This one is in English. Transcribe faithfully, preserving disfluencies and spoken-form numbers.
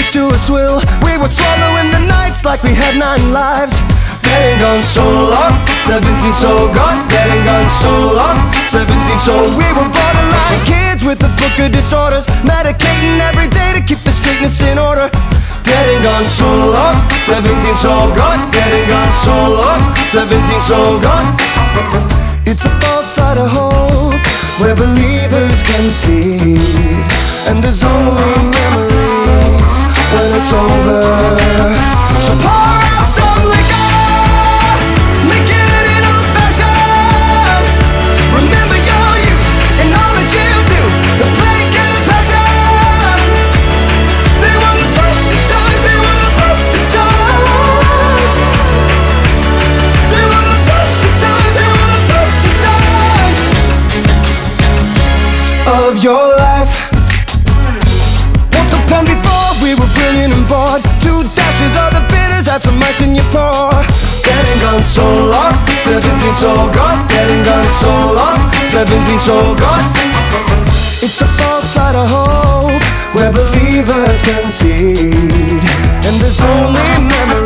each to a swill. We were swallowing the nights like we had nine lives. Dead and gone so long, seventeen so gone. Dead and gone so long, seventeen so. We were borderline kids with a book of disorders, medicating every day to keep the straightness in order. Dead and gone so long, seventeen so gone. Dead and gone so long, seventeen so gone. It's a false side of hope where believers concede, and there's only memories when it's over. So pour out some liquor, make it an old fashioned. Remember your youth and all that you do, the plague and the passion. They were the best of times, they were the best of times. They were the best of times, they were the best of times of your life. Once upon before we were brilliant and bored. Two dashes of the bitters, add some ice in your pour. Dead and gone so long, seventeen so gone. Dead and gone so long, seventeen so gone. It's the false side of hope where believers concede, and there's only memories